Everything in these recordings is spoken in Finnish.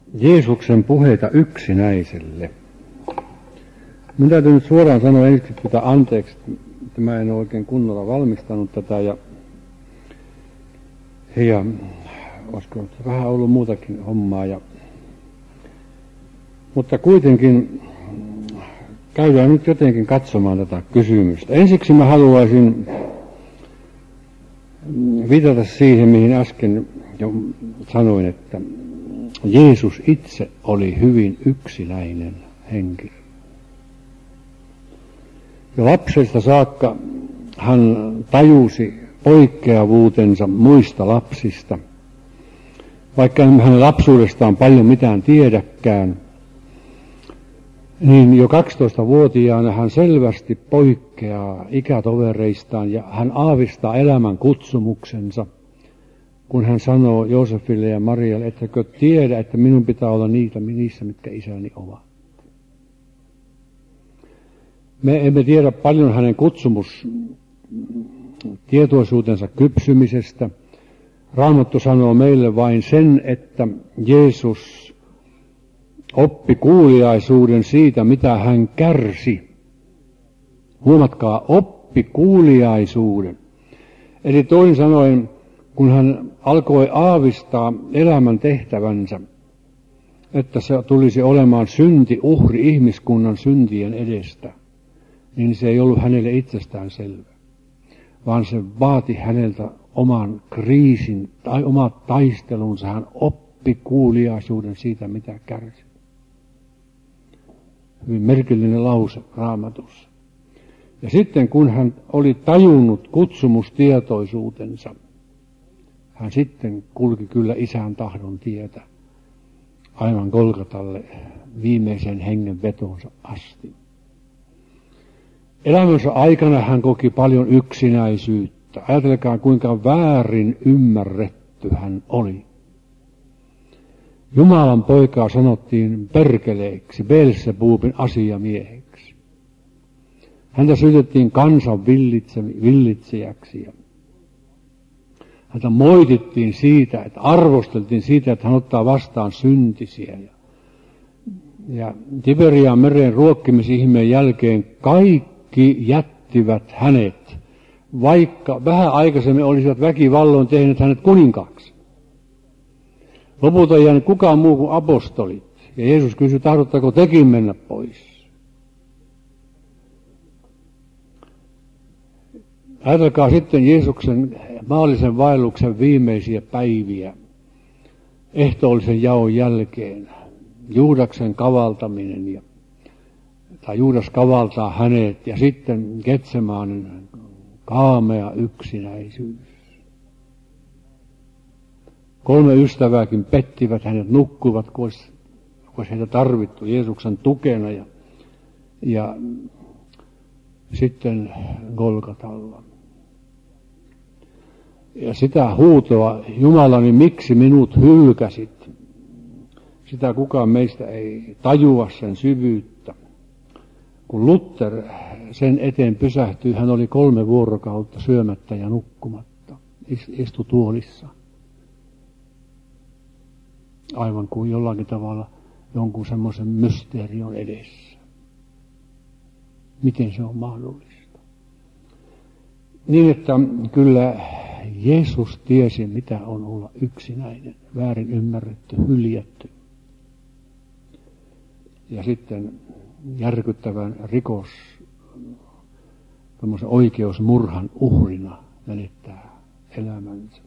Jeesuksen puheita yksinäiselle. Minun täytyy nyt suoraan sanoa ensin anteeksi, että mä en ole oikein kunnolla valmistanut tätä ja olisiko vähän ollut muutakin hommaa. Mutta kuitenkin käydään nyt jotenkin katsomaan tätä kysymystä. Ensiksi mä haluaisin viitata siihen, mihin äsken jo sanoin, että Jeesus itse oli hyvin yksinäinen henkilö. Jo lapsesta saakka hän tajusi poikkeavuutensa muista lapsista, vaikka hänen lapsuudestaan paljon mitään tiedäkään, niin jo 12-vuotiaana hän selvästi poikkeaa ikätovereistaan ja hän aavistaa elämän kutsumuksensa, kun hän sanoo Joosefille ja Marialle, ettäkö tiedä, että minun pitää olla niissä, mitkä isäni ovat. Me emme tiedä paljon hänen kutsumustietoisuutensa kypsymisestä. Raamattu sanoo meille vain sen, että Jeesus oppi kuuliaisuuden siitä, mitä hän kärsi. Huomatkaa, oppi kuuliaisuuden. Eli toisin sanoen, kun hän alkoi aavistaa elämän tehtävänsä, että se tulisi olemaan syntiuhri ihmiskunnan syntien edestä, niin se ei ollut hänelle itsestään selvä, vaan se vaati häneltä oman kriisin tai omat taistelunsa. Hän oppi kuuliaisuuden siitä, mitä kärsi. Hyvin merkillinen lause Raamatussa. Ja sitten kun hän oli tajunnut kutsumustietoisuutensa, hän sitten kulki kyllä isän tahdon tietä aivan Golgatalle viimeisen hengen vetonsa asti. Elämänsä aikana hän koki paljon yksinäisyyttä. Ajatelkaa, kuinka väärin ymmärretty hän oli. Jumalan poikaa sanottiin perkeleeksi, Beelzebubin asiamieheksi. Häntä syytettiin kansan villitsejäksi. Häntä moitittiin siitä, että arvosteltiin siitä, että hän ottaa vastaan syntisiä. Ja Tiberian meren ruokkimisihmeen jälkeen kaikki jättivät hänet, vaikka vähän aikaisemmin olisivat väkivalloin tehneet hänet kuninkaaksi. Lopulta ei jäänyt kukaan muu kuin apostolit. Ja Jeesus kysyi, tahdottako tekin mennä pois? Ajatelkaa sitten Jeesuksen maallisen vaelluksen viimeisiä päiviä ehtoollisen jaon jälkeen. Juudaksen kavaltaminen, tai Juudas kavaltaa hänet, ja sitten Getsemaanen kaamea yksinäisyys. 3 ystävääkin pettivät, hänet nukkuvat, kun olisi heitä tarvittu Jeesuksen tukena, ja sitten Golgatalla. Ja sitä huutoa, Jumalani, miksi minut hylkäsit? Sitä kukaan meistä ei tajua sen syvyyttä. Kun Luther sen eteen pysähtyi, hän oli 3 vuorokautta syömättä ja nukkumatta, istui tuolissa. Aivan kuin jollakin tavalla jonkun semmoisen mysteerion edessä. Miten se on mahdollista? Niin, että kyllä Jeesus tiesi, mitä on olla yksinäinen, väärin ymmärretty, hyljätty. Ja sitten järkyttävän tämmöisen oikeusmurhan uhrina menettää elämänsä.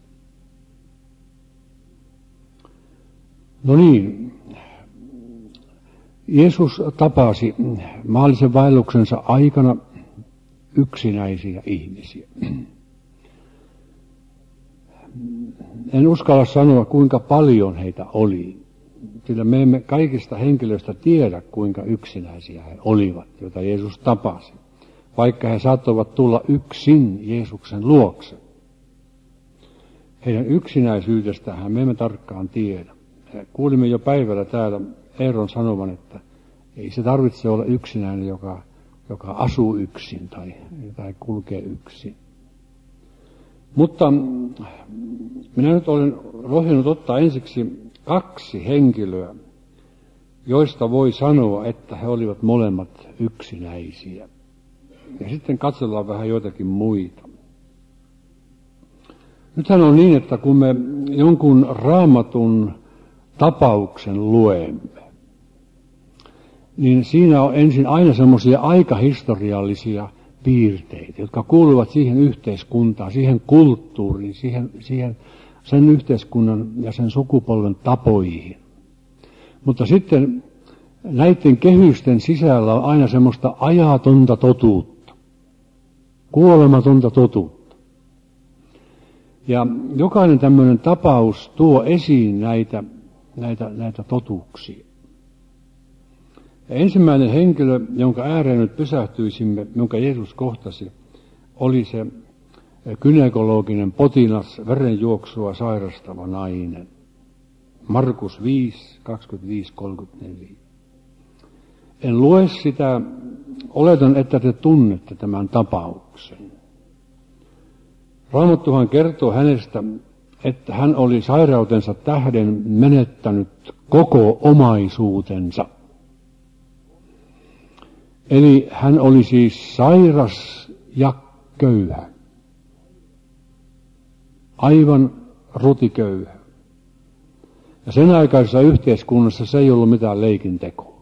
No niin, Jeesus tapasi maallisen vaelluksensa aikana yksinäisiä ihmisiä. En uskalla sanoa, kuinka paljon heitä oli, sillä me emme kaikista henkilöistä tiedä, kuinka yksinäisiä he olivat, joita Jeesus tapasi, vaikka he saattoivat tulla yksin Jeesuksen luokse. Heidän yksinäisyydestään me emme tarkkaan tiedä. Kuulimme jo päivällä täällä Eeron sanovan, että ei se tarvitse olla yksinäinen, joka asuu yksin tai kulkee yksin. Mutta minä nyt olen rohjennut ottaa ensiksi 2 henkilöä, joista voi sanoa, että he olivat molemmat yksinäisiä. Ja sitten katsellaan vähän joitakin muita. Nythän on niin, että kun me jonkun Raamatun tapauksen luemme, niin siinä on ensin aina semmoisia aikahistoriallisia piirteitä, jotka kuuluvat siihen yhteiskuntaan, siihen kulttuuriin, sen yhteiskunnan ja sen sukupolven tapoihin. Mutta sitten näiden kehysten sisällä on aina semmoista ajatonta totuutta, kuolematonta totuutta. Ja jokainen tämmöinen tapaus tuo esiin näitä totuuksia. Ja ensimmäinen henkilö, jonka ääreen nyt pysähtyisimme, jonka Jeesus kohtasi, oli se gynekologinen potilas, verenjuoksua sairastava nainen. Markus 5, 25-34. En lue sitä, oletan, että te tunnette tämän tapauksen. Raamattuhan kertoo hänestä, että hän oli sairautensa tähden menettänyt koko omaisuutensa. Eli hän oli siis sairas ja köyhä. Aivan rutiköyhä. Ja sen aikaisessa yhteiskunnassa se ei ollut mitään leikintekoa.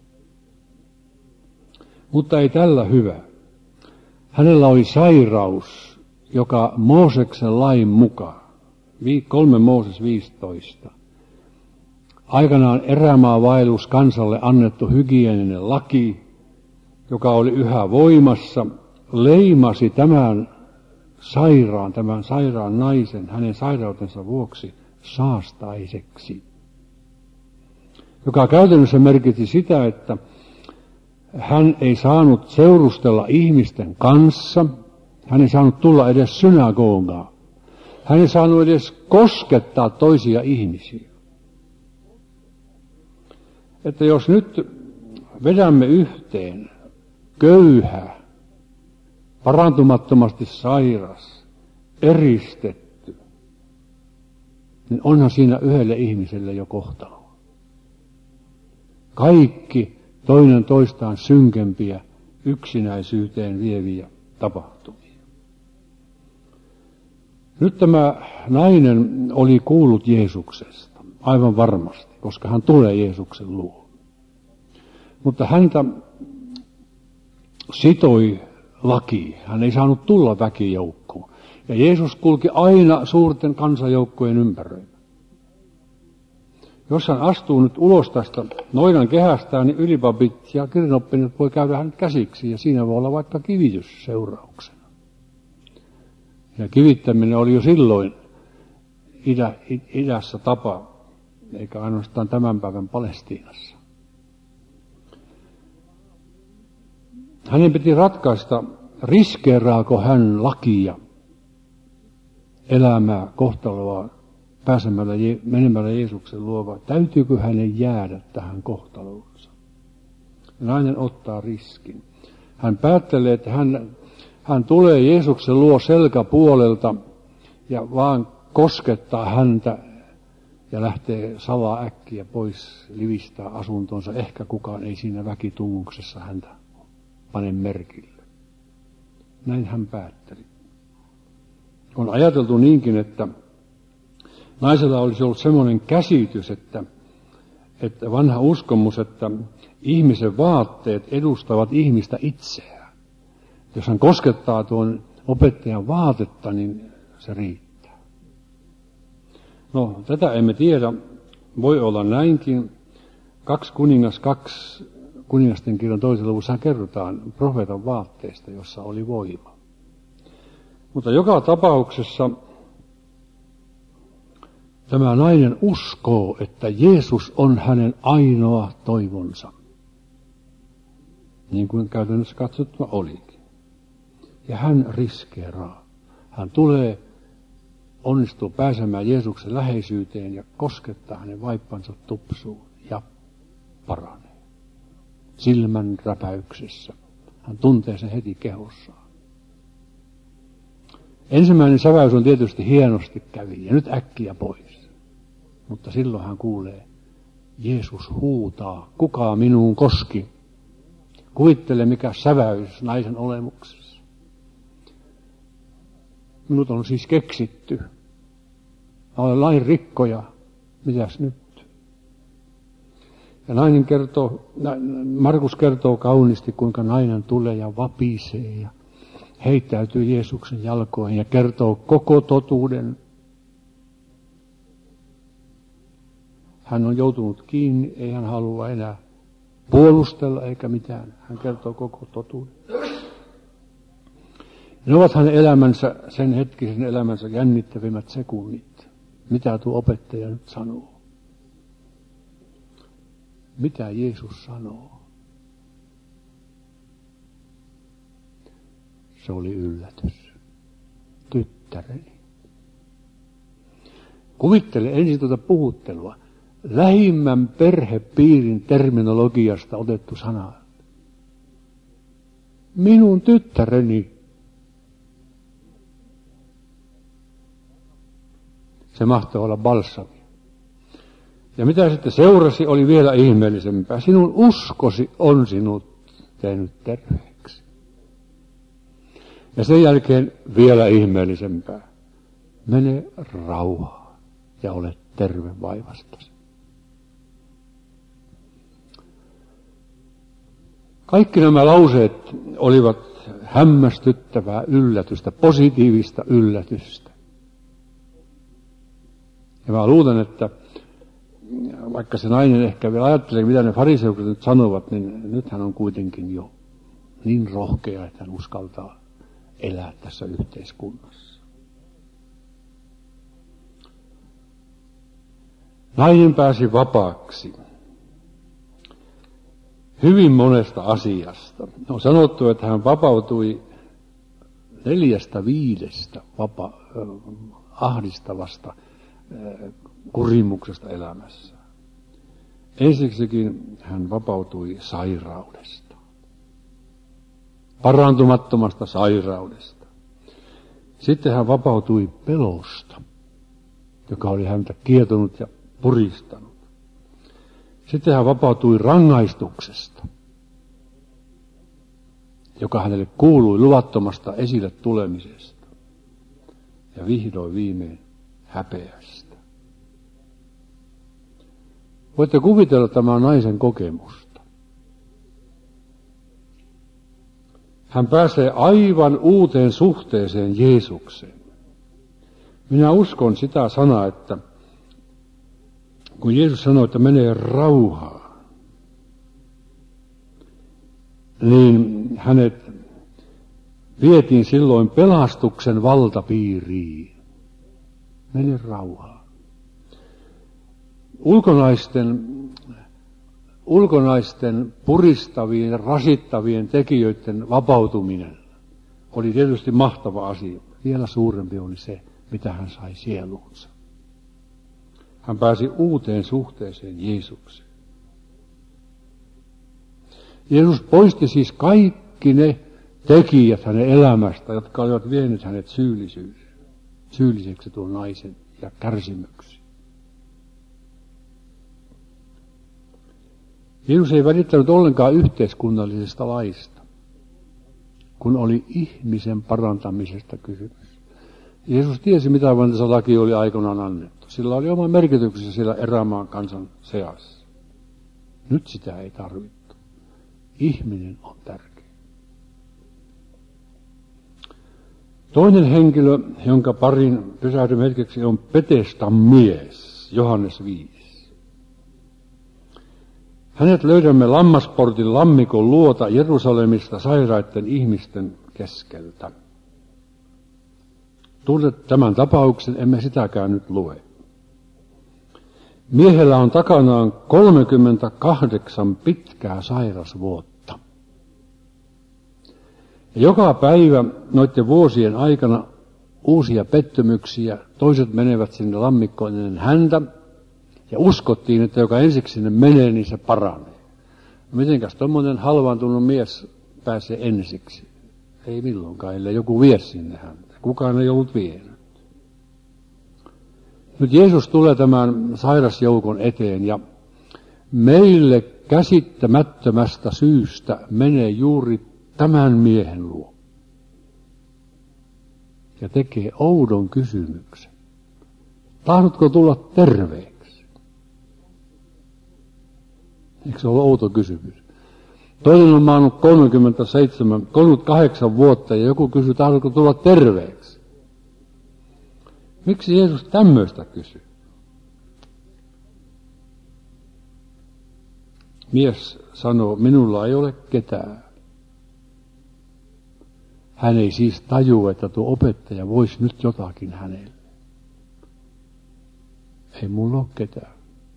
Mutta ei tällä hyvä. Hänellä oli sairaus, joka Mooseksen lain mukaan, 3 Mooses 15, aikanaan erämaavaellus kansalle annettu hygieninen laki, joka oli yhä voimassa, leimasi tämän sairaan naisen hänen sairautensa vuoksi saastaiseksi, joka käytännössä merkitsi sitä, että hän ei saanut seurustella ihmisten kanssa, hän ei saanut tulla edes synagogaan, hän ei saanut edes koskettaa toisia ihmisiä. Että jos nyt vedämme yhteen köyhä, parantumattomasti sairas, eristetty, niin onhan siinä yhdelle ihmiselle jo kohtalo. Kaikki toinen toistaan synkempiä, yksinäisyyteen vieviä tapahtumia. Nyt tämä nainen oli kuullut Jeesuksesta, aivan varmasti, koska hän tulee Jeesuksen luo. Mutta häntä sitoi laki, hän ei saanut tulla väkijoukkoon. Ja Jeesus kulki aina suurten kansanjoukkojen ympäröimä. Jos hän astuu nyt ulos tästä noidan kehästään, niin ylipapit ja kirinoppinat voi käydä hänet käsiksi, ja siinä voi olla vaikka kivitys seurauksena. Ja kivittäminen oli jo silloin idässä tapa, eikä ainoastaan tämän päivän Palestiinassa. Hänen piti ratkaista, riskeeraako hän lakia, elämää, kohtaloa, menemällä Jeesuksen luo, vai täytyykö hänen jäädä tähän kohtaloonsa? Nainen ottaa riskin. Hän päättelee, että hän tulee Jeesuksen luo selkäpuolelta ja vaan koskettaa häntä ja lähtee salaa äkkiä pois, livistää asuntonsa. Ehkä kukaan ei siinä väkitunnuksessa häntä pane merkille. Näin hän päätteli. On ajateltu niinkin, että naisella olisi ollut semmoinen käsitys, että vanha uskomus, että ihmisen vaatteet edustavat ihmistä itseään. Jos hän koskettaa tuon opettajan vaatetta, niin se riittää. No, tätä emme tiedä. Voi olla näinkin. 2 kuningasten kirjan 2. luvussa kerrotaan profeetan vaatteesta, jossa oli voima. Mutta joka tapauksessa tämä nainen uskoo, että Jeesus on hänen ainoa toivonsa. Niin kuin käytännössä katsottuna olikin. Ja hän riskeeraa. Hän onnistuu pääsemään Jeesuksen läheisyyteen ja koskettaa hänen vaippansa tupsuun ja paranee. Silmän räpäyksessä. Hän tuntee sen heti kehossaan. Ensimmäinen säväys on tietysti hienosti kävi ja nyt äkkiä pois. Mutta silloin hän kuulee Jeesus huutaa, kuka minuun koski? Kuvittele mikä säväys naisen olemuksessa. Minut on siis keksitty. Mä olen lain rikkoja. Mitäs nyt? Ja Markus kertoo kauniisti, kuinka nainen tulee ja vapisee ja heittäytyy Jeesuksen jalkoihin ja kertoo koko totuuden. Hän on joutunut kiinni, ei hän halua enää puolustella eikä mitään. Hän kertoo koko totuuden. Ne ovat hänen elämänsä, sen hetkisen elämänsä jännittävimmät sekunnit. Mitä tuo opettaja nyt sanoo? Mitä Jeesus sanoo? Se oli yllätys. Tyttäreni. Kuvittele ensin tuota puhuttelua. Lähimmän perhepiirin terminologiasta otettu sana. Minun tyttäreni. Se mahtoi olla balsami. Ja mitä sitten seurasi, oli vielä ihmeellisempää. Sinun uskosi on sinut tehnyt terveeksi. Ja sen jälkeen vielä ihmeellisempää. Mene rauhaan ja ole terve vaivastasi. Kaikki nämä lauseet olivat hämmästyttävää yllätystä, positiivista yllätystä. Ja mä luulen, että vaikka se nainen ehkä vielä ajattelee, mitä ne fariseukset nyt sanovat, niin nyt hän on kuitenkin jo niin rohkea, että hän uskaltaa elää tässä yhteiskunnassa. Nainen pääsi vapaaksi hyvin monesta asiasta. On sanottu, että hän vapautui 4-5 ahdistavasta kurimuksesta elämässä. Ensiksikin hän vapautui sairaudesta, parantumattomasta sairaudesta. Sitten hän vapautui pelosta, joka oli häntä kietonut ja puristanut. Sitten hän vapautui rangaistuksesta, joka hänelle kuului luvattomasta esille tulemisesta. Ja vihdoin viimein häpeästä. Voitte kuvitella tämän naisen kokemusta. Hän pääsee aivan uuteen suhteeseen Jeesukseen. Minä uskon sitä sanaa, että kun Jeesus sanoi, että menee rauhaan, niin hänet vietiin silloin pelastuksen valtapiiriin. Mene rauhaan. Ulkonaisten puristavien ja rasittavien tekijöiden vapautuminen oli tietysti mahtava asia. Vielä suurempi oli se, mitä hän sai sieluunsa. Hän pääsi uuteen suhteeseen Jeesukseen. Jeesus poisti siis kaikki ne tekijät hänen elämästä, jotka olivat vieneet hänet syylliseksi tuon naisen ja kärsimyksiin. Jeesus ei välittänyt ollenkaan yhteiskunnallisesta laista, kun oli ihmisen parantamisesta kysymys. Jeesus tiesi, mitä varten se laki oli aikoinaan annettu. Sillä oli oma merkityksensä siellä erämaan kansan seassa. Nyt sitä ei tarvittu. Ihminen on tärkeä. Toinen henkilö, jonka parin pysähdyn hetkeksi, on Betesdan mies, Johannes 5. Hänet löydämme Lammasportin lammikon luota Jerusalemista sairaiden ihmisten keskeltä. Tunnet tämän tapauksen, emme sitäkään nyt lue. Miehellä on takanaan 38 pitkää sairasvuotta. Ja joka päivä noiden vuosien aikana uusia pettymyksiä, toiset menevät sinne lammikkoon ennen häntä, ja uskottiin, että joka ensiksi sinne menee, niin se paranee. No mitenkäs tommoinen halvaantunut mies pääsee ensiksi? Ei milloinkaan, ellei joku vie sinne häntä. Kukaan ei ollut vienyt. Nyt Jeesus tulee tämän sairasjoukon eteen ja meille käsittämättömästä syystä menee juuri tämän miehen luo. Ja tekee oudon kysymyksen. Tahdotko tulla terveeksi? Eikö se ole outo kysymys? Toinen on maannut 38 vuotta ja joku kysyy, tahdotko tulla terveeksi? Miksi Jeesus tämmöistä kysyy? Mies sanoo, minulla ei ole ketään. Hän ei siis tajua, että tuo opettaja voisi nyt jotakin hänelle. Ei mulla ole ketään.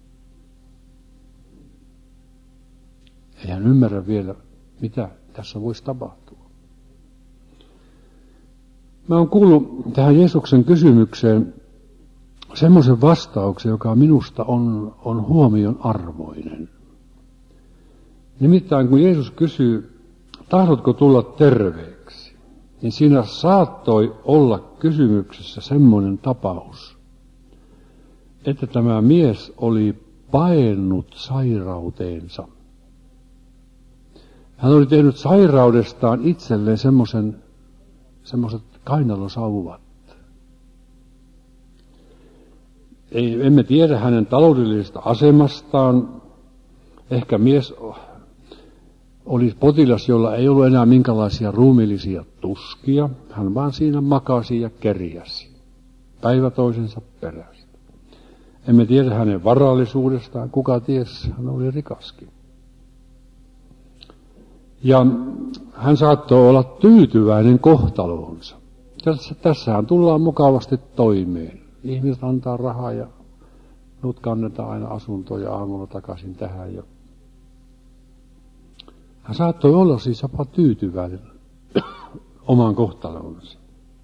Ei hän ymmärrä vielä, mitä tässä voisi tapahtua. Mä oon kuullut tähän Jeesuksen kysymykseen semmoisen vastauksen, joka minusta on huomion arvoinen. Nimittäin kun Jeesus kysyy, tahdotko tulla terveeksi, niin siinä saattoi olla kysymyksessä semmoinen tapaus, että tämä mies oli paennut sairauteensa. Hän oli tehnyt sairaudestaan itselleen semmoiset kainalosauvat. Emme tiedä hänen taloudellisesta asemastaan. Ehkä mies oli potilas, jolla ei ollut enää minkälaisia ruumiillisia tuskia. Hän vaan siinä makasi ja kerjäsi päivä toisensa perästä. Emme tiedä hänen varallisuudestaan. Kuka ties, hän oli rikaskin. Ja hän saattoi olla tyytyväinen kohtaloonsa. Tässähän tullaan mukavasti toimeen. Ihmiset antaa rahaa ja nyt kannetaan aina asuntoja aamulla takaisin tähän. Ja hän saattoi olla siis jopa tyytyväinen omaan kohtaloonsa.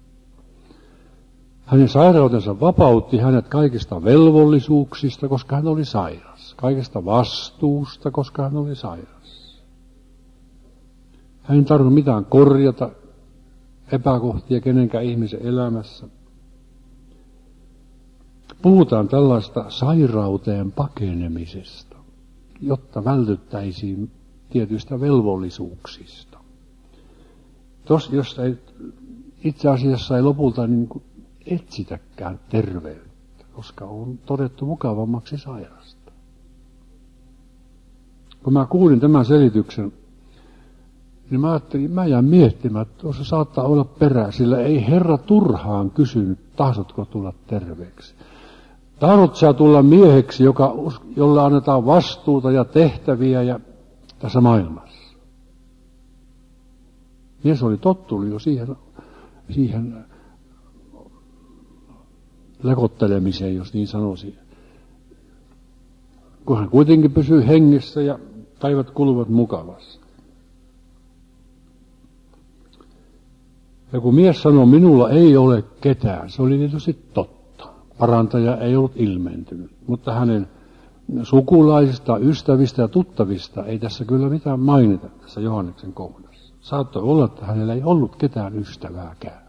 Hänen sairautensa vapautti hänet kaikista velvollisuuksista, koska hän oli sairas. Kaikesta vastuusta, koska hän oli sairas. Hän ei tarvinnut mitään korjata epäkohtia kenenkään ihmisen elämässä. Puhutaan tällaista sairauteen pakenemisesta, jotta vältyttäisiin tietyistä velvollisuuksista. Jos ei, itse asiassa ei lopulta niin kuin etsitäkään terveyttä, koska on todettu mukavammaksi sairasta. Kun mä kuulin tämän selityksen, niin mä ajattelin, mä jään miettimään, että tuossa saattaa olla perää, sillä ei Herra turhaan kysynyt, tahdotko tulla terveeksi. Tahdot sä tulla mieheksi, jolle annetaan vastuuta ja tehtäviä ja tässä maailmassa. Mies oli tottunut jo siihen lekottelemiseen, jos niin sanoisin. Kun hän kuitenkin pysyy hengissä ja päivät kuluvat mukavasti. Ja kun mies sanoi, minulla ei ole ketään, se oli tietysti totta. Parantaja ei ollut ilmentynyt, mutta hänen sukulaisista, ystävistä ja tuttavista ei tässä kyllä mitään mainita tässä Johanneksen kohdassa. Saattoi olla, että hänellä ei ollut ketään ystävääkään.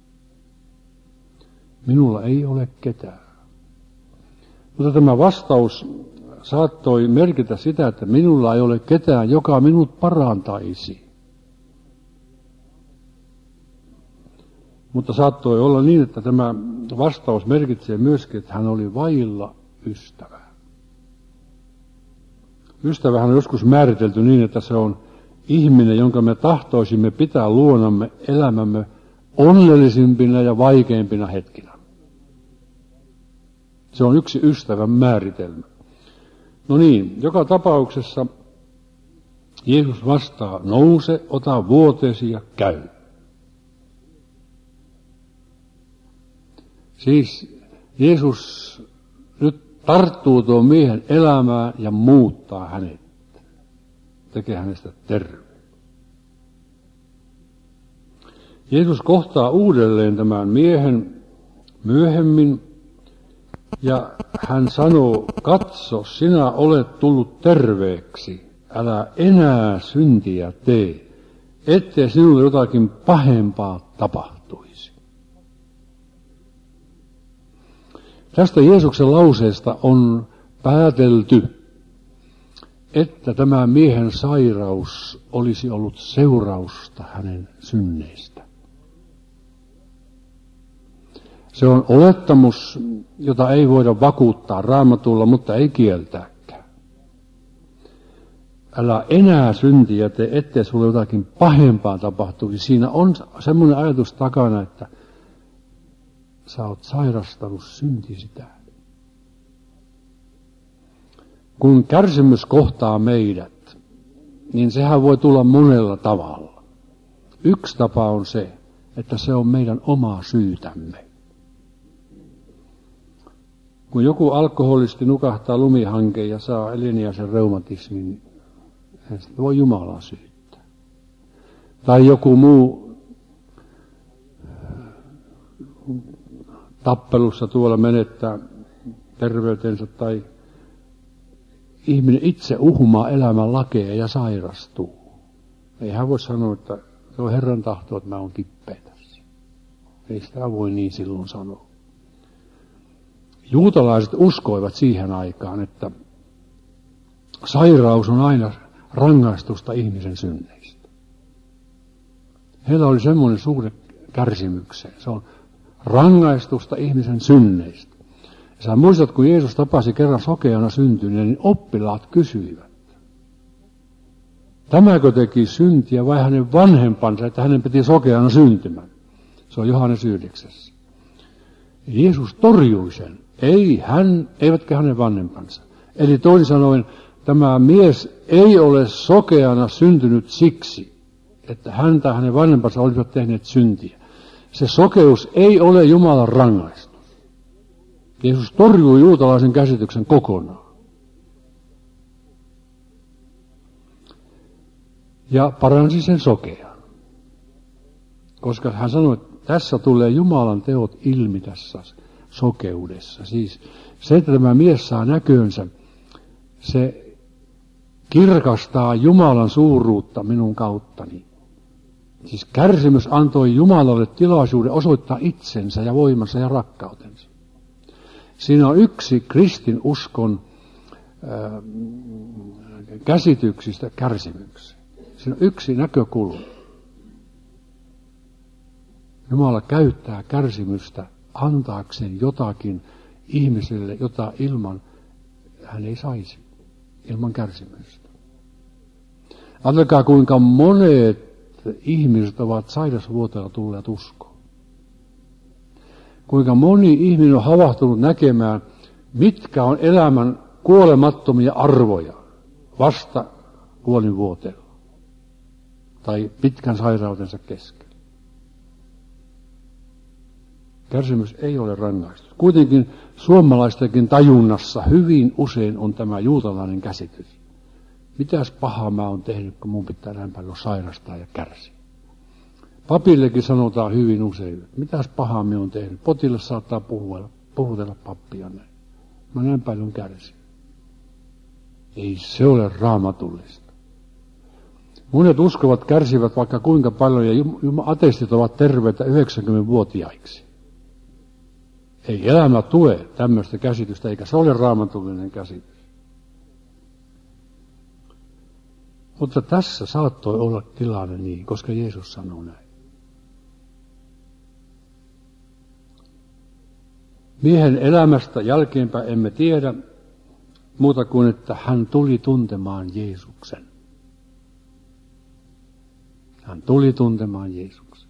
Minulla ei ole ketään. Mutta tämä vastaus saattoi merkitä sitä, että minulla ei ole ketään, joka minut parantaisi. Mutta saattoi olla niin, että tämä vastaus merkitsee myöskin, että hän oli vailla ystävää. Ystävähän on joskus määritelty niin, että se on ihminen, jonka me tahtoisimme pitää luonamme elämämme onnellisimpina ja vaikeimpina hetkinä. Se on yksi ystävän määritelmä. No niin, joka tapauksessa Jeesus vastaa, nouse, ota vuoteesi ja käy. Siis Jeesus nyt tarttuu tuon miehen elämään ja muuttaa hänet. Tekee hänestä terveen. Jeesus kohtaa uudelleen tämän miehen myöhemmin ja hän sanoo, katso, sinä olet tullut terveeksi, älä enää syntiä tee, ettei sinulle jotakin pahempaa tapahtuisi. Tästä Jeesuksen lauseesta on päätelty, että tämä miehen sairaus olisi ollut seurausta hänen synneistä. Se on olettamus, jota ei voida vakuuttaa Raamatulla, mutta ei kieltääkään. Älä enää syntiä tee, ettei sulle jotakin pahempaa tapahtuisi. Siinä on semmoinen ajatus takana, että sä oot sairastanut syntisi tähden. Kun kärsimys kohtaa meidät, niin sehän voi tulla monella tavalla. Yksi tapa on se, että se on meidän omaa syytämme. Kun joku alkoholisti nukahtaa lumihankeen ja saa eliniäisen reumatismin, niin hän voi Jumalaa syyttää. Tai joku muu tappelussa tuolla menettää terveytensä tai ihminen itse uhmaa elämän lakeja ja sairastuu. Ei hän voi sanoa, että se on Herran tahto, että mä oon kipeä tässä. Ei sitä voi niin silloin sanoa. Juutalaiset uskoivat siihen aikaan, että sairaus on aina rangaistusta ihmisen synneistä. Heillä oli semmoinen suhde kärsimykseen. Se on rangaistusta ihmisen synneistä. Ja sä muistat, kun Jeesus tapasi kerran sokeana syntyneen, niin oppilaat kysyivät. Tämäkö teki syntiä vai hänen vanhempansa, että hänen piti sokeana syntymän? Se on Johannes 9. Jeesus torjui sen. Ei hän, eivätkä hänen vanhempansa. Eli toisin sanoen, tämä mies ei ole sokeana syntynyt siksi, että hän tai hänen vanhempansa olisivat tehneet syntiä. Se sokeus ei ole Jumalan rangaistus. Jeesus torjui juutalaisen käsityksen kokonaan. Ja paransi sen sokean. Koska hän sanoi, että tässä tulee Jumalan teot ilmi tässä sokeudessa. Siis se, että tämä mies saa näköönsä, se kirkastaa Jumalan suuruutta minun kauttani. Siis kärsimys antoi Jumalalle tilaisuuden osoittaa itsensä ja voimansa ja rakkautensa. Siinä on yksi kristin uskon käsityksistä kärsimyksiä. Siinä on yksi näkökulma. Jumala käyttää kärsimystä antaakseen jotakin ihmiselle, jota ilman hän ei saisi, ilman kärsimystä. Ajatelkaa, kuinka monet ihmiset ovat sairasvuoteella tulleet uskoon. Kuinka moni ihminen on havahtunut näkemään, mitkä on elämän kuolemattomia arvoja vasta kuolinvuoteella tai pitkän sairautensa keskellä. Kärsimys ei ole rangaistus. Kuitenkin suomalaistenkin tajunnassa hyvin usein on tämä juutalainen käsitys. Mitäs pahaa mä oon tehnyt, kun mun pitää näin paljon sairastaa ja kärsiä. Papillekin sanotaan hyvin usein, mitäs pahaa me on tehnyt. Potilas saattaa puhutella pappia näin. Mä näin paljon kärsin. Ei se ole raamatullista. Monet uskovat kärsivät vaikka kuinka paljon ja ateistit ovat terveitä 90-vuotiaiksi. Ei elämä tue tämmöistä käsitystä, eikä se ole raamatullinen käsitys. Mutta tässä saattoi olla tilanne niin, koska Jeesus sanoo näin. Miehen elämästä jälkeenpäin emme tiedä muuta kuin, että hän tuli tuntemaan Jeesuksen. Hän tuli tuntemaan Jeesuksen.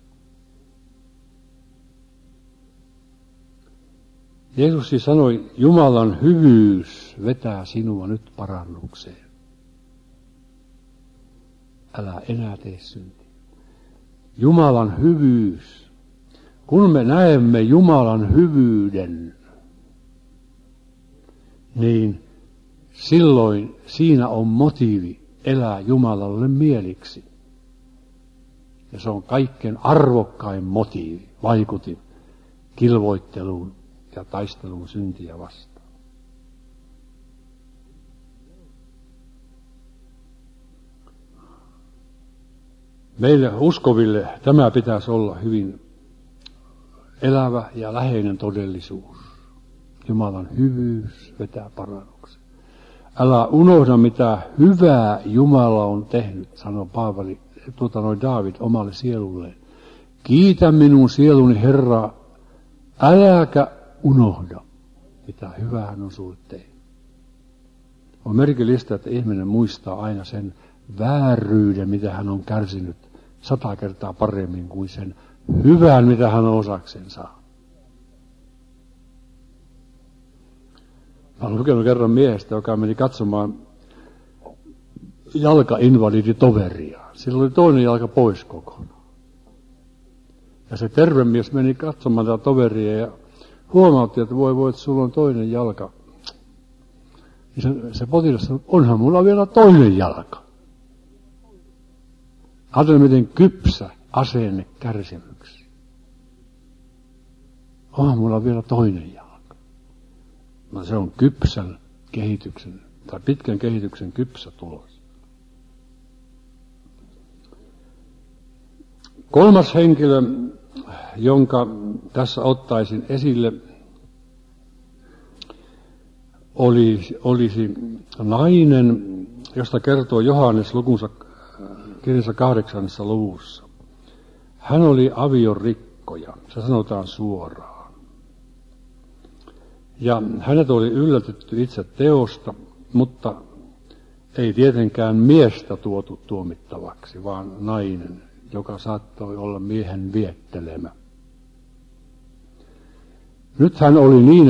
Jeesus siis sanoi, Jumalan hyvyys vetää sinua nyt parannukseen. Älä enää tee syntiä. Jumalan hyvyys. Kun me näemme Jumalan hyvyyden, niin silloin siinä on motiivi elää Jumalalle mieliksi. Ja se on kaikkein arvokkain motiivi, vaikutin kilvoitteluun ja taisteluun syntiä vastaan. Meille uskoville tämä pitäisi olla hyvin elävä ja läheinen todellisuus. Jumalan hyvyys vetää parannuksen. älä unohda mitä hyvää Jumala on tehnyt, sanoi Paavali, Daavid omalle sielulleen. Kiitä minun sieluni Herraa, äläkä unohda, mitä hyvää hän on sulle tehnyt. On merkillistä, että ihminen muistaa aina sen vääryyden, mitä hän on kärsinyt 100 kertaa paremmin kuin sen hyvän, mitä hän on osakseen saa. Mä olen lukenut kerran miehestä, joka meni katsomaan jalkainvaliditoveria. Sillä oli toinen jalka pois kokonaan. Ja se terve mies meni katsomaan tätä toveria ja huomautti, että voi, että sulla on toinen jalka. Ja se potilas sanoi, onhan mulla vielä toinen jalka. Ajattelin, miten kypsä asenne kärsimyksi. Onhan mulla vielä toinen jalka. No se on kypsän kehityksen, tai pitkän kehityksen kypsä tulos. Kolmas henkilö, jonka tässä ottaisin esille, olisi nainen, josta kertoo Johannes lukunsa kirjassa 8. luvussa. Hän oli aviorikkoja, se sanotaan suoraan. Ja hänet oli yllätetty itse teosta, mutta ei tietenkään miestä tuotu tuomittavaksi, vaan nainen, joka saattoi olla miehen viettelemä. Nyt hän oli niin,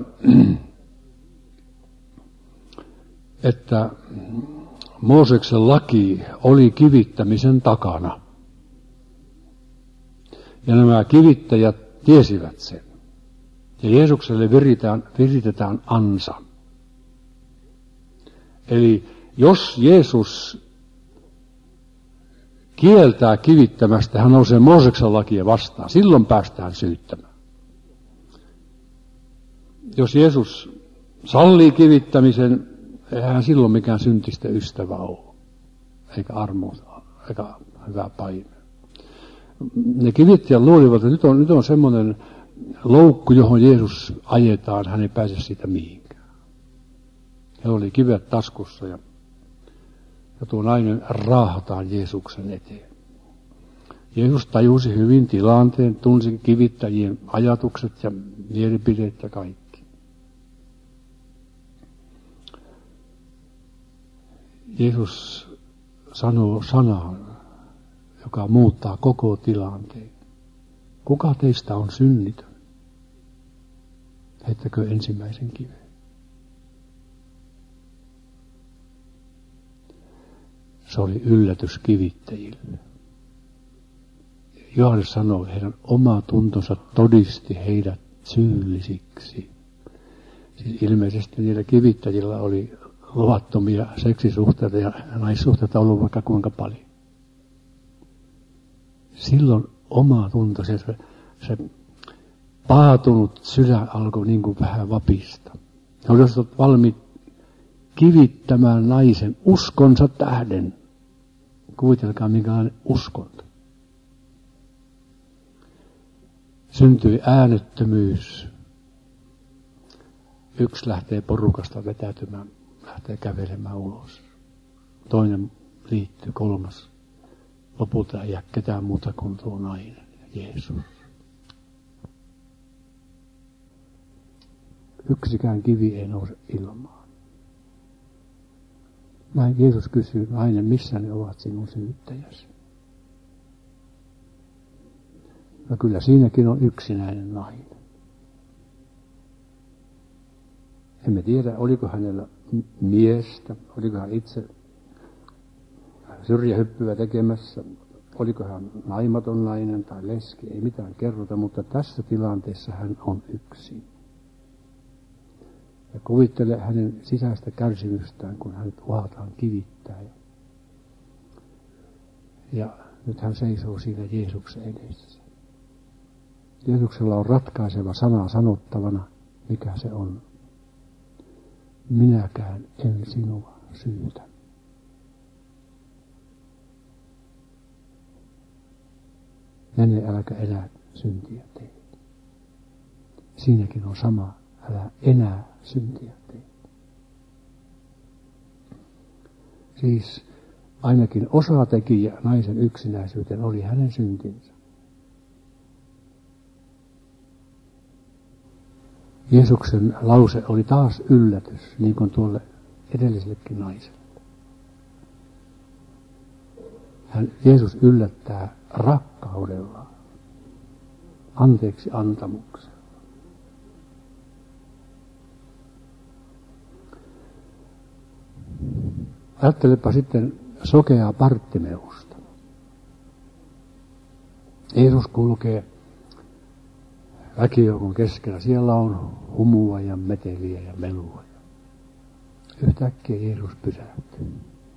että Mooseksen laki oli kivittämisen takana. Ja nämä kivittäjät tiesivät sen. Ja Jeesukselle viritetään ansa. Eli jos Jeesus kieltää kivittämästä, hän nousee Mooseksen lakia vastaan. Silloin päästään syyttämään. Jos Jeesus sallii kivittämisen, eihän silloin mikään syntisten ystävä ole. Eikä armo, eikä hyvä paine. Ne kivittäjät luulivat, että nyt on semmoinen loukku, johon Jeesus ajetaan, hän ei pääse siitä mihinkään. Heillä oli kivet taskussa ja tuo nainen raahataan Jeesuksen eteen. Jeesus tajusi hyvin tilanteen, tunsi kivittäjien ajatukset ja mielipiteet ja kaikki. Jeesus sanoo sanan, joka muuttaa koko tilanteen. Kuka teistä on synnitön? Heittäkö ensimmäisen kiveen? Se oli yllätys kivittäjille. Johannes sanoi, heidän oma tuntonsa todisti heidät syyllisiksi. Siis ilmeisesti niillä kivittäjillä oli luvattomia seksisuhteita ja naissuhteita ollut vaikka kuinka paljon. Silloin oma tunto, se paatunut sydän alkoi niin kuin vähän vapista. He olivat valmiit kivittämään naisen uskonsa tähden. Kuvitelkaa minkälainen uskonto. Syntyi äänettömyys. Yksi lähtee porukasta vetäytymään, lähtee kävelemään ulos. Toinen liittyy, kolmas. Lopulta ei jää ketään muuta kuin tuo nainen, Jeesus. Yksikään kivi ei nouse ilmaan. Näin Jeesus kysyy, nainen, missä ne ovat sinun syyttäjäsi? No kyllä siinäkin on yksinäinen nainen. Emme tiedä, oliko hänellä miestä, oliko hän itse syrjähyppyä tekemässä, oliko hän naimaton nainen tai leski, ei mitään kerrota, mutta tässä tilanteessa hän on yksin. Ja kuvittele hänen sisäistä kärsimystään, kun hänet uhataan kivittää. Ja nyt hän seisoo siinä Jeesuksen edessä. Jeesuksella on ratkaiseva sana sanottavana, mikä se on. Minäkään en sinua syytä. Mene, äläkä enää syntiä tee. Siinäkin on sama, älä enää syntiä tee. Siis ainakin osatekijä naisen yksinäisyyteen oli hänen syntinsä. Jeesuksen lause oli taas yllätys, niin kuin tuolle edellisellekin naiselle. Jeesus yllättää rakkaudellaan, anteeksi antamuksella. Ajattelepa sitten sokeaa Bartimeusta. Jeesus kulkee väkijoukon keskellä. Siellä on humua ja meteliä ja melua. Yhtäkkiä Jeesus pysähtyy.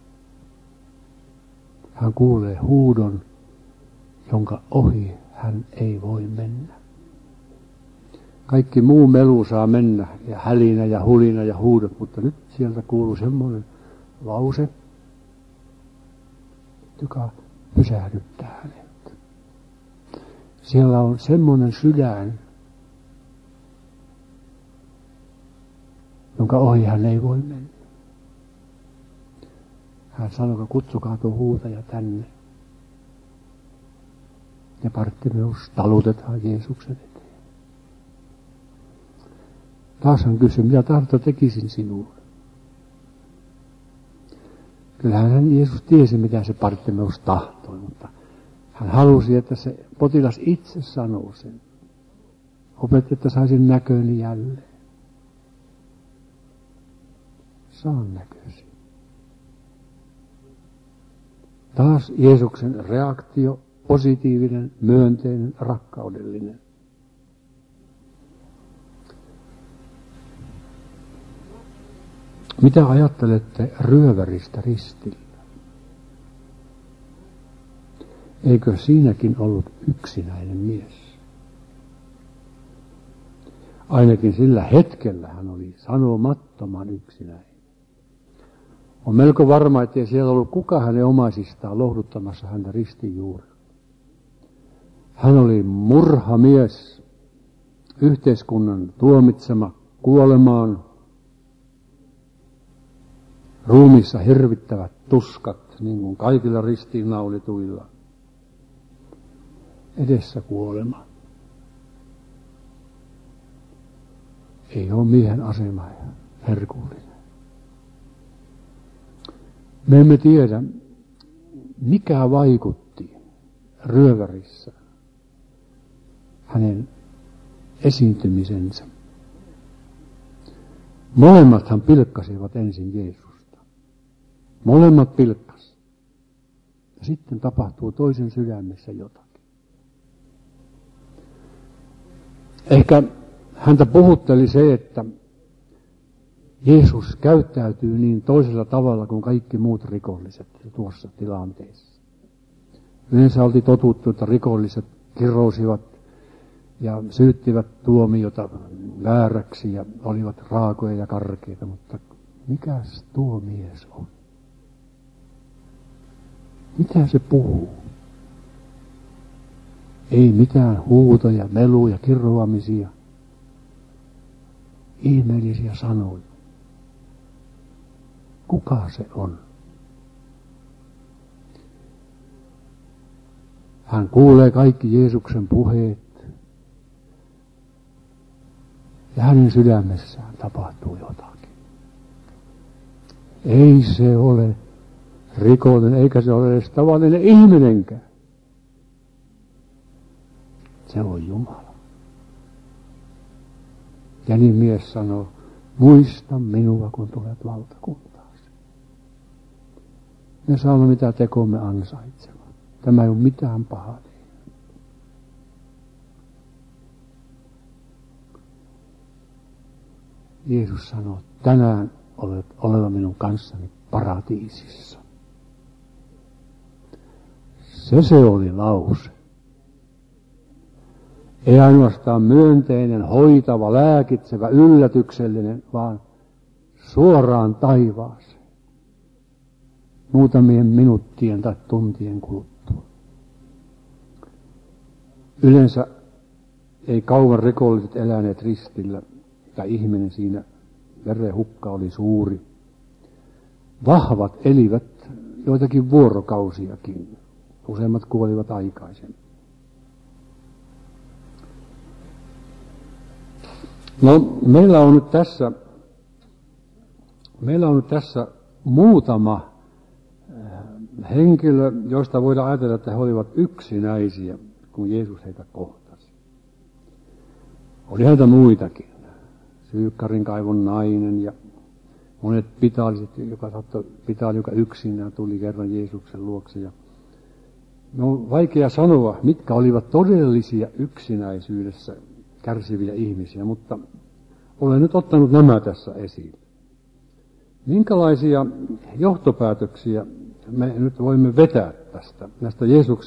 Hän kuulee huudon, jonka ohi hän ei voi mennä. Kaikki muu melu saa mennä, ja hälinä ja hulina ja huudot, mutta nyt sieltä kuuluu semmoinen lause, joka pysähdyttää hänet. Siellä on semmoinen sydän, jonka ohi hän ei voi mennä. Hän sanoi, kutsukaa tuo huutaja tänne. Ja Bartimeus talutetaan Jeesuksen eteen. Taas hän kysyi, mitä tahto tekisin sinulle? Kyllähän Jeesus tiesi, mitä se Bartimeus tahtoi, mutta hän halusi, että se potilas itse sanoo sen. Opetti, että saisin näköni jälleen. Saan näkösi. Taas Jeesuksen reaktio, positiivinen, myönteinen, rakkaudellinen. Mitä ajattelette ryöväristä ristillä? Eikö siinäkin ollut yksinäinen mies? Ainakin sillä hetkellä hän oli sanomattoman yksinäinen. On melko varma, ettei siellä ollut kukaan hänen omaisistaan lohduttamassa häntä ristin juurella. Hän oli murhamies, yhteiskunnan tuomitsema kuolemaan, ruumiissa hirvittävät tuskat, niin kuin kaikilla ristiinnaulituilla. Edessä kuolema. Ei ole miehen asema herkullinen. Me emme tiedä, mikä vaikutti ryövärissä hänen esiintymisensä. Molemmathan pilkkasivat ensin Jeesusta. Molemmat pilkkas. Ja sitten tapahtuu toisen sydämessä jotakin. Ehkä häntä puhutteli se, että Jeesus käyttäytyy niin toisella tavalla kuin kaikki muut rikolliset tuossa tilanteessa. Yleensä oltiin totuttu, että rikolliset kirousivat ja syyttivät tuomiota vääräksi ja olivat raakoja ja karkeita, mutta mikäs tuo mies on? Mitä se puhuu? Ei mitään huutoja, meluja, kiroamisia, ihmeellisiä sanoja. Kuka se on? Hän kuulee kaikki Jeesuksen puheet. Ja hänen sydämessään tapahtuu jotakin. Ei se ole rikollinen, eikä se ole edes tavallinen ihminenkään. Se on Jumala. Ja niin mies sanoo, muista minua, kun tulet valtakuntaasi. Me saamme mitä tekomme ansaitsemaan. Tämä ei ole mitään pahaa. Jeesus sanoo, tänään olet oleva minun kanssani paratiisissa. Se oli lause. Ei ainoastaan myönteinen, hoitava, lääkitsevä, yllätyksellinen, vaan suoraan taivaaseen. Muutamien minuuttien tai tuntien kuluttua. Yleensä ei kauan rikolliset eläneet ristillä, tai ihminen siinä, verenhukka oli suuri. Vahvat elivät joitakin vuorokausiakin. Useimmat kuolivat aikaisemmin. No, meillä on nyt tässä muutama henkilö, joista voidaan ajatella, että he olivat yksinäisiä, kun Jeesus heitä kohtasi. Oli heitä muitakin. Syykkarin kaivon nainen ja monet pitaaliset, joka yksinään tuli kerran Jeesuksen luokse. Ja on vaikea sanoa, mitkä olivat todellisia yksinäisyydessä kärsiviä ihmisiä, mutta olen nyt ottanut nämä tässä esiin. Minkälaisia johtopäätöksiä me nyt voimme vetää näistä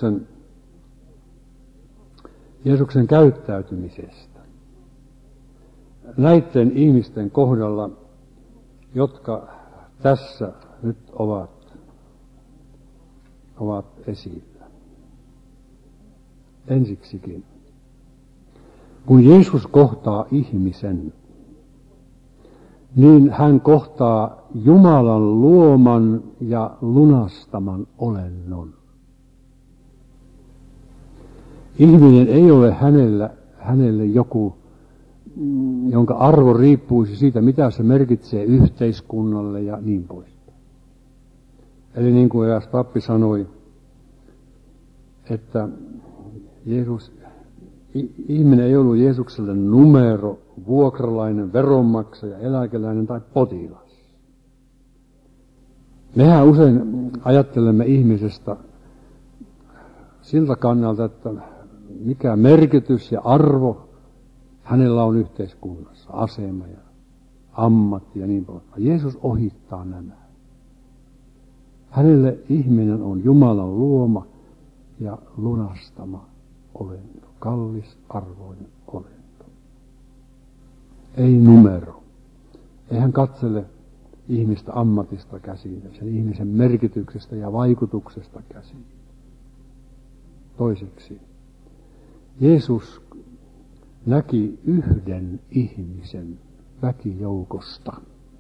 Jeesuksen käyttäytymisestä näiden ihmisten kohdalla, jotka tässä nyt ovat esillä. Ensiksikin, kun Jeesus kohtaa ihmisen, niin hän kohtaa Jumalan luoman ja lunastaman olennon. Ihminen ei ole hänelle joku, jonka arvo riippuisi siitä, mitä se merkitsee yhteiskunnalle ja niin pois. Eli niin kuin eräs pappi sanoi, että ihminen ei ollut Jeesukselle numero, vuokralainen, veronmaksaja, eläkeläinen tai potilas. Mehän usein ajattelemme ihmisestä siltä kannalta, että mikä merkitys ja arvo hänellä on yhteiskunnassa, asema ja ammatti ja niin pois. Jeesus ohittaa nämä. Hänelle ihminen on Jumalan luoma ja lunastama olento, kallis arvoinen olento. Ei numero. Ei hän katsele ihmistä ammatista käsin, sen ihmisen merkityksestä ja vaikutuksesta käsin. Toiseksi, Jeesus näki yhden ihmisen väkijoukosta.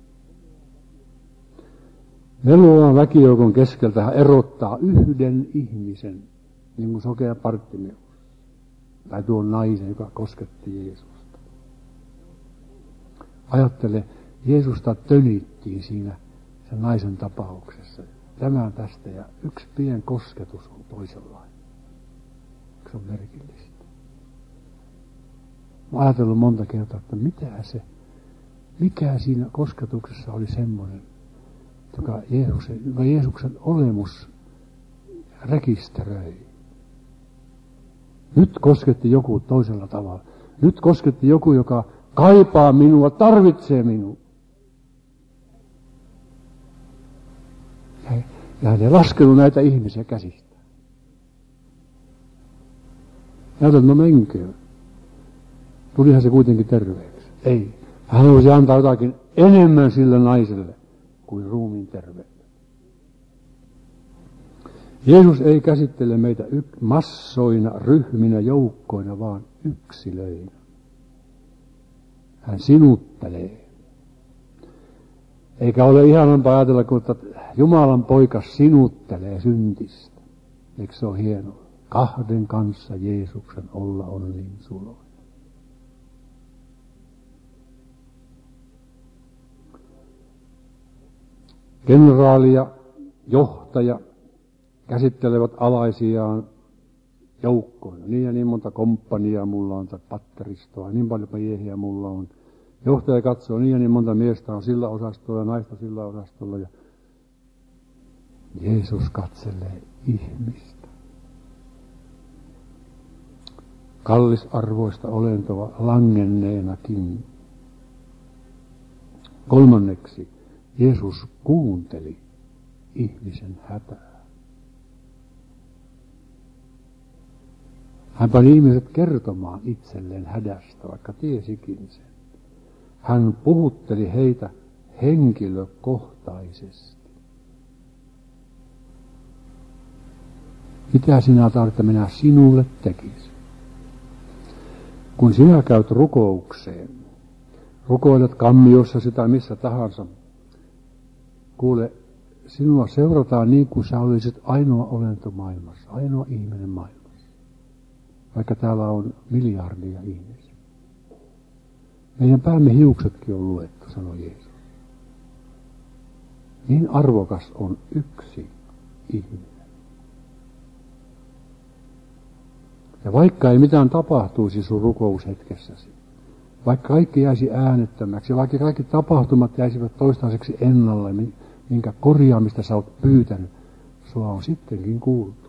Meluavan väkijoukon keskeltä hän erottaa yhden ihmisen, niin kuin sokea Bartimeus, tai tuon naisen, joka kosketti Jeesusta. Ajattele, Jeesusta tönittiin siinä sen naisen tapauksessa. Tämä tästä ja yksi pien kosketus on toisenlainen. Se on merkillistä. Mä oon ajatellut monta kertaa, että mikä siinä kosketuksessa oli semmoinen, joka Jeesuksen olemus rekisteröi. Nyt kosketti joku toisella tavalla. Nyt kosketti joku, joka kaipaa minua, tarvitsee minua. Ja hän ei laskenut näitä ihmisiä käsistä. Ajatellut, no menköön. Tulihan se kuitenkin terveeksi. Ei. Hän voisi antaa jotakin enemmän sille naiselle kuin ruumiin terveyttä. Jeesus ei käsittele meitä massoina, ryhminä, joukkoina, vaan yksilöinä. Hän sinuttelee. Eikä ole ihanampaa ajatella, kun Jumalan poika sinuttelee syntistä. Eikö se ole hienoa? Kahden kanssa Jeesuksen olla on niin suloinen. Kenraali ja johtaja käsittelevät alaisiaan joukkoina. Niin ja niin monta komppaniaa mulla on, tai patteristoa, niin paljon miehiä mulla on. Johtaja katsoo, niin ja niin monta miestä on sillä osastolla ja naista sillä osastolla. Ja Jeesus katselee ihmistä. Kallisarvoista olentoa langenneenakin. Kolmanneksi, Jeesus kuunteli ihmisen hätää. Hän pani ihmiset kertomaan itselleen hädästä, vaikka tiesikin sen. Hän puhutteli heitä henkilökohtaisesti. Mitä sinä tarvitset, että minä sinulle tekisin? Kun sinä käyt rukoukseen, rukoilet kammiossasi tai missä tahansa, kuule, sinua seurataan niin kuin sä olisit ainoa olento maailmassa, ainoa ihminen maailmassa. Vaikka täällä on miljardia ihmisiä. Meidän päämme hiuksetkin on luettu, sanoi Jeesus. Niin arvokas on yksi ihminen. Ja vaikka ei mitään tapahtuisi sun rukoushetkessäsi, vaikka kaikki jäisi äänettömäksi, vaikka kaikki tapahtumat jäisivät toistaiseksi ennalle, minkä korjaamista sä oot pyytänyt, sua on sittenkin kuultu.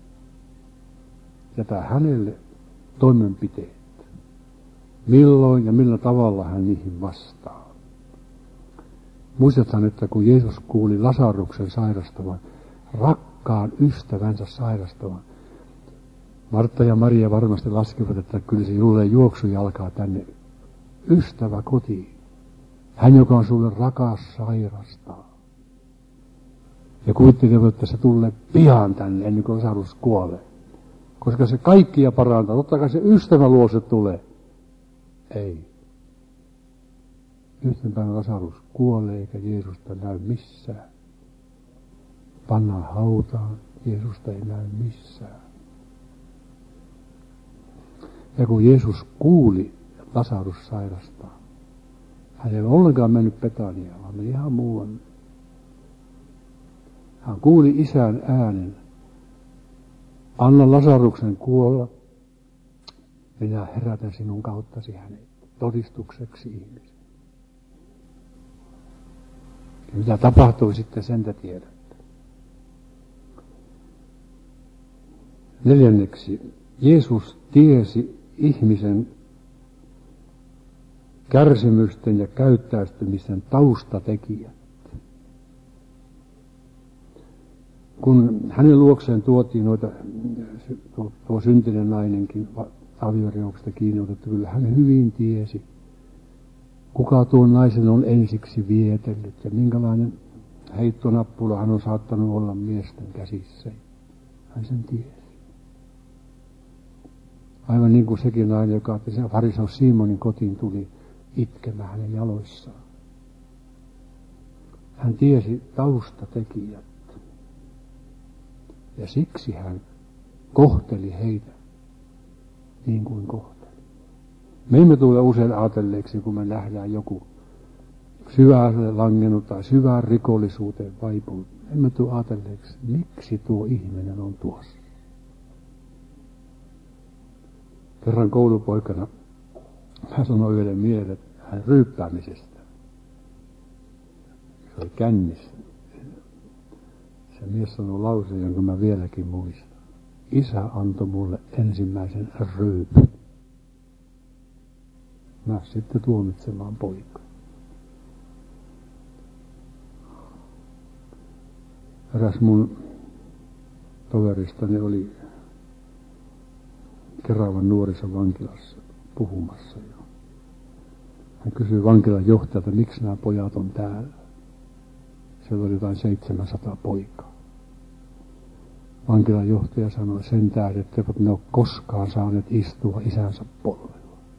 Jätä hänelle toimenpiteet. Milloin ja millä tavalla hän niihin vastaa. Muistathan, että kun Jeesus kuuli Lasaruksen sairastavan, rakkaan ystävänsä sairastavan, Martta ja Maria varmasti laskivat, että kyllä se Julle juoksujalkaa tänne ystävä kotiin. Hän, joka on sulle rakas, sairastaa. Ja kuvittelevat, että se tulee pian tänne ennen kuin Lasarus kuolee. Koska se kaikkia parantaa. Totta kai se ystävä luo se tulee. Ei. Yhten päivän Lasarus kuolee eikä Jeesusta näy missään. Pannaan hautaan, Jeesusta ei näy missään. Ja kun Jeesus kuuli, että Lasarus sairastaa, hän ei ollenkaan mennyt Betaniaan, vaan meni ihan muualle. Hän kuuli isän äänen. Anna Lasaruksen kuolla, minä herätän sinun kauttasi hänet todistukseksi ihmisen. Ja mitä tapahtui sitten, sen te tiedätte. 4. Jeesus tiesi ihmisen kärsimysten ja käyttäytymisen taustatekijät. Kun hänen luokseen tuotiin tuo syntinen nainenkin avioreuksesta kiinni otettu, kyllä hän hyvin tiesi, kuka tuon naisen on ensiksi vietellyt ja minkälainen heittonappula hän on saattanut olla miesten käsissä. Hän sen tiesi. Aivan niin kuin sekin nainen, joka farisaus Simonin kotiin tuli itkemään hänen jaloissaan. Hän tiesi taustatekijät. Ja siksi hän kohteli heitä niin kuin kohteli. Me emme tule usein ajatelleeksi, kun me nähdään joku syvään langennut tai syvään rikollisuuteen vaipunut. Emme tule ajatelleeksi, miksi tuo ihminen on tuossa. Kerran koulupoikana hän sanoi yhden miehen hän ryyppäämisestä. Se oli kännissä. Se mies sanoi lauseen, jonka mä vieläkin muistan. Isä antoi mulle ensimmäisen ryypyn. Mä sitten tuomitsemaan poikaa. Eräs mun toveristani oli Keravan nuorisovankilassa puhumassa. Hän kysyi vankilan johtajalta, miksi nämä pojat on täällä. Siellä oli jotain 700 poikaa. Vankilan johtaja sanoi sen tähden, että ne ole koskaan saaneet istua isänsä polvella.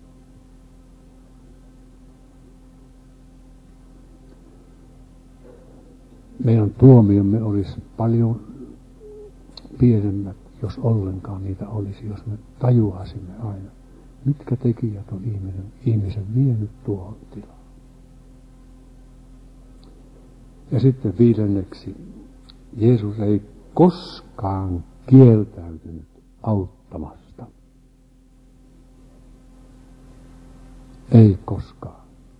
Meidän tuomiomme olisi paljon pienemmät, jos ollenkaan niitä olisi, jos me tajuaisimme aina, mitkä tekijät on ihmisen vienyt tuohon tilaan. Ja sitten 5. Jeesus ei koskaan kieltäytynyt auttamasta. Ei koskaan.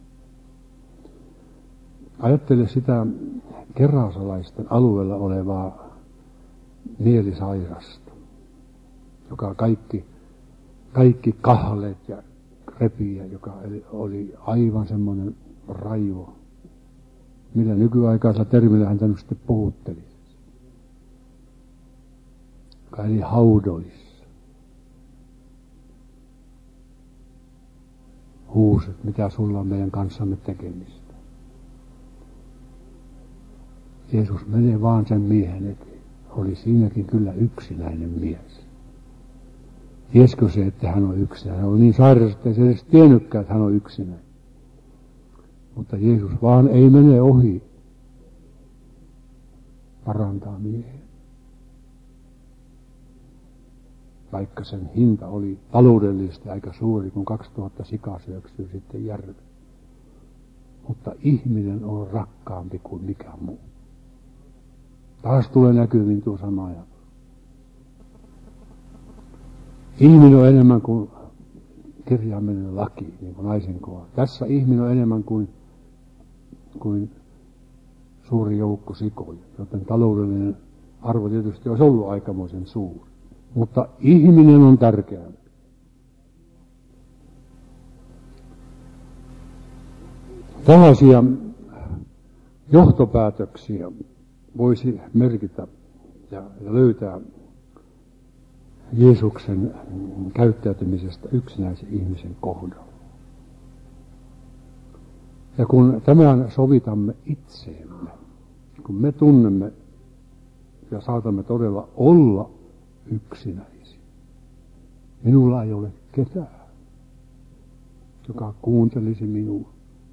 Ajattele sitä kerasalaisten alueella olevaa mielisairasta, joka kaikki kahleet ja repiä, joka oli aivan semmoinen raivo, millä nykyaikaisella termillä hän tänne sitten puhutteli. Joka eli haudoissa. Huuset, mitä sulla on meidän kanssamme tekemistä. Jeesus menee vaan sen miehen eteen. Oli siinäkin kyllä yksinäinen mies. Tieskö se, että hän on yksinäinen? Hän oli niin sairas, että ei se edes tiennytkään, että hän on yksinäinen. Mutta Jeesus vaan ei mene ohi. parantaa miehen. Vaikka sen hinta oli taloudellisesti aika suuri, kun 2000 sikaa syöksyy sitten järven. Mutta ihminen on rakkaampi kuin mikä muu. Taas tulee näkyviin tuo sama ajatus. Ihminen on enemmän kuin kirjaimellinen laki, niin kuin naisen kohdalla. Tässä ihminen on enemmän kuin suuri joukko sikoja, joten taloudellinen arvo tietysti olisi ollut aikamoisen suuri. Mutta ihminen on tärkeä. Tällaisia johtopäätöksiä voisi merkitä ja löytää Jeesuksen käyttäytymisestä yksinäisen ihmisen kohdalla. Ja kun tämän sovitamme itseemme, kun me tunnemme ja saatamme todella olla yksinäisiä. Minulla ei ole ketään, joka kuuntelisi minua.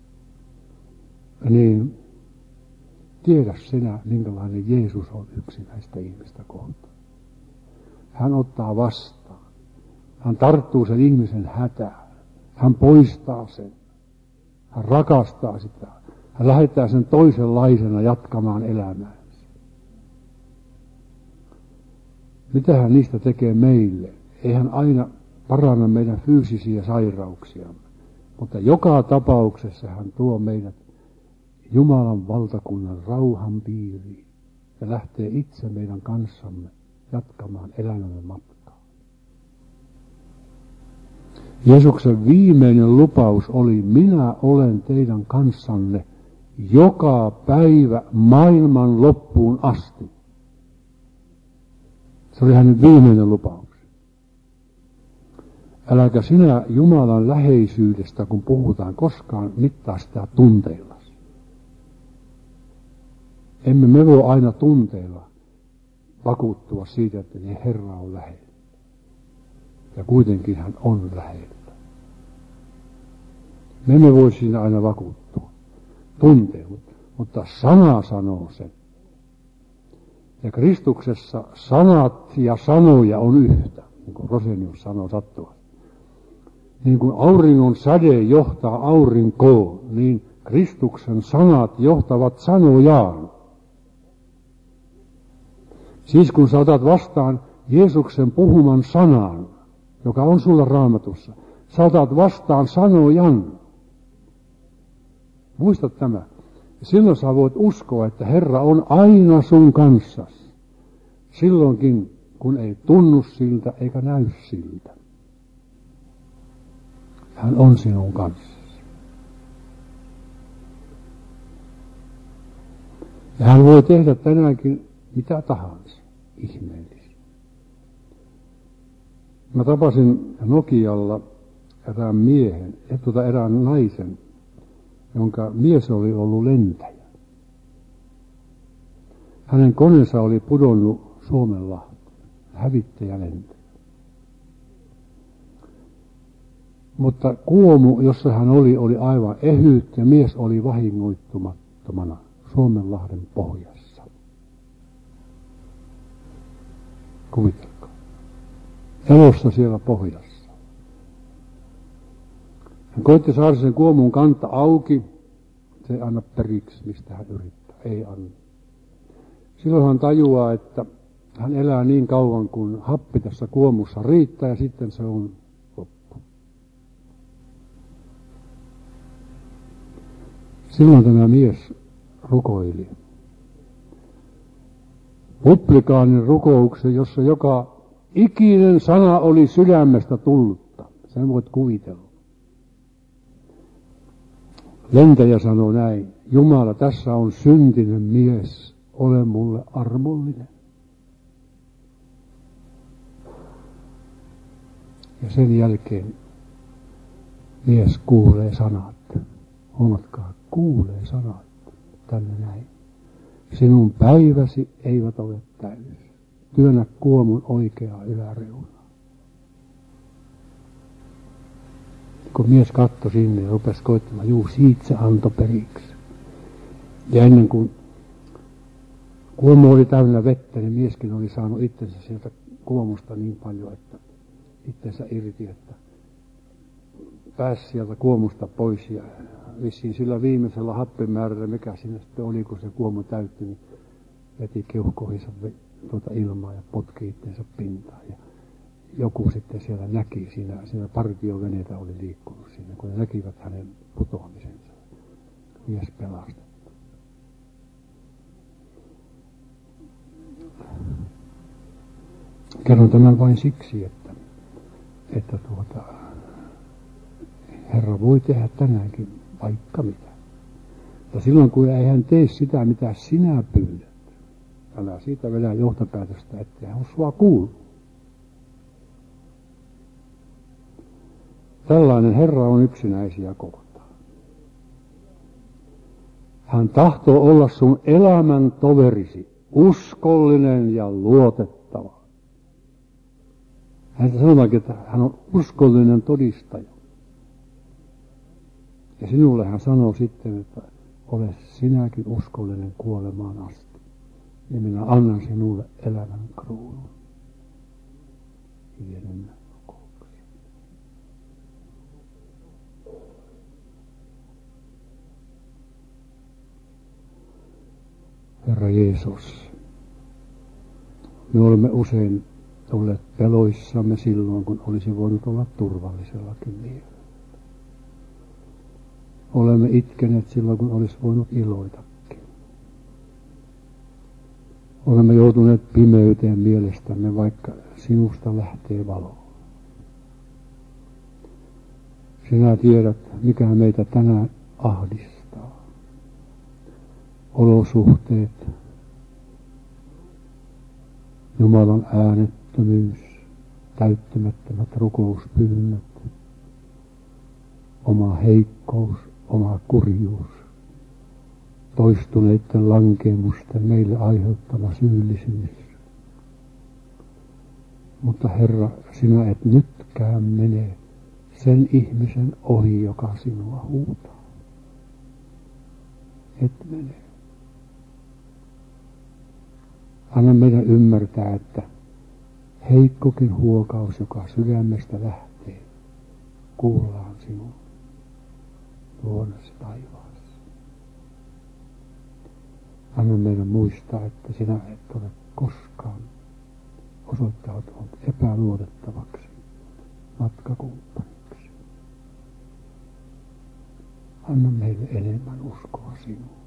Niin tiedä sinä, minkälainen Jeesus on yksinäistä ihmistä kohtaan. Hän ottaa vastaan. Hän tarttuu sen ihmisen hätään. Hän poistaa sen. Hän rakastaa sitä. Hän lähettää sen toisenlaisena jatkamaan elämäänsä. Mitä hän niistä tekee meille? Ei hän aina paranna meidän fyysisiä sairauksiamme. Mutta joka tapauksessa hän tuo meidät Jumalan valtakunnan rauhan piiriin ja lähtee itse meidän kanssamme jatkamaan elämämme matkaa. Jeesuksen viimeinen lupaus oli, minä olen teidän kanssanne joka päivä maailman loppuun asti. Se oli hänen viimeinen lupaus. Äläkä sinä Jumalan läheisyydestä, kun puhutaan, koskaan mittaa sitä tunteilla. Emme me voi aina tunteilla vakuuttua siitä, että Herra on lähellä. Ja kuitenkin hän on lähellä. Me emme voi siinä aina vakuuttua tunteilla, mutta sana sanoo sen. Ja Kristuksessa sanat ja sanoja on yhtä, niin kuin Rosenius sanoo sattuvasti. Niin kuin auringon säde johtaa aurinkoon, niin Kristuksen sanat johtavat sanojaan. Siis kun sä otat vastaan Jeesuksen puhuman sanan, joka on sulla Raamatussa, sä otat vastaan sanojan. Muista tämä. Silloin sä voit uskoa, että Herra on aina sun kanssasi. Silloinkin, kun ei tunnu siltä eikä näy siltä. Hän on sinun kanssasi. Ja hän voi tehdä tänäänkin mitä tahansa ihmeellistä. Mä tapasin Nokialla erään naisen, jonka mies oli ollut lentäjä. Hänen koneensa oli pudonnut Suomenlahteen, hävittäjälentäjä. Mutta kuomu, jossa hän oli aivan ehyt ja mies oli vahingoittumattomana Suomenlahden pohjassa. Kuvitelkaa. Elossa siellä pohjassa. Hän koitti saada sen kuomun kanta auki. Se ei anna periksi, mistä hän yrittää. Ei anna. Silloin hän tajuaa, että hän elää niin kauan, kun happi tässä kuomussa riittää ja sitten se on loppu. Silloin tämä mies rukoili. Publikaanin rukouksen, jossa joka ikinen sana oli sydämestä tullutta. Sen voit kuvitella. Lentäjä sanoi näin, Jumala, tässä on syntinen mies, ole mulle armollinen. Ja sen jälkeen mies kuulee sanat. Huomatkaa, kuulee sanat tänne näin. Sinun päiväsi eivät ole täysi. Työnnä kuomun oikeaa yläreunaa. Kun mies katsoi sinne ja rupesi koittamaan, siitä se antoi periksi. Ja ennen kuin Kuomu oli täynnä vettä, niin mieskin oli saanut itsensä sieltä kuomusta niin paljon, että itsensä irti, että pääsi sieltä kuomusta pois ja vissiin sillä viimeisellä happimäärällä, mikä siinä sitten oli, kun se kuomu täyttyi, niin veti keuhkoihinsa ilmaa ja potki itsensä pintaan. Ja joku sitten siellä näki, siinä partioveneitä oli liikkunut siinä, kun ne näkivät hänen putoamisensa. Mies pelastettu. Kerron tämän vain siksi, että Herra voi tehdä tänäänkin vaikka mitä. Ja silloin kun ei hän tee sitä, mitä sinä pyydät, älä siitä vedä johtopäätöstä, että hän on sua kuullut. Tällainen Herra on yksinäisiä kohtaan. Hän tahtoo olla sun elämän toverisi, uskollinen ja luotettava. Hän sanotaankin, että hän on uskollinen todistaja. Ja sinulle hän sanoo sitten, että ole sinäkin uskollinen kuolemaan asti. Ja minä annan sinulle elämän kruunun. Hiljenen rukouksen. Herra Jeesus, me olemme usein olleet peloissamme silloin, kun olisi voinut olla turvallisellakin mielellä. Olemme itkeneet silloin, kun olisi voinut iloitakin. Olemme joutuneet pimeyteen mielestämme, vaikka sinusta lähtee valo. Sinä tiedät, mikä meitä tänään ahdistaa. Olosuhteet, Jumalan äänettömyys, täyttämättömät rukouspyynnöt, oma heikkous, oma kurjuus, toistuneiden lankemusten meille aiheuttama syyllisyys. Mutta Herra, sinä et nytkään mene sen ihmisen ohi, joka sinua huutaa. Et mene. Anna meidän ymmärtää, että heikkokin huokaus, joka sydämestä lähtee, kuullaan sinun luonnossa taivaassa. Anna meidän muistaa, että sinä et ole koskaan osoittautunut epäluotettavaksi matkakumppaniksi. Anna meille enemmän uskoa sinuun.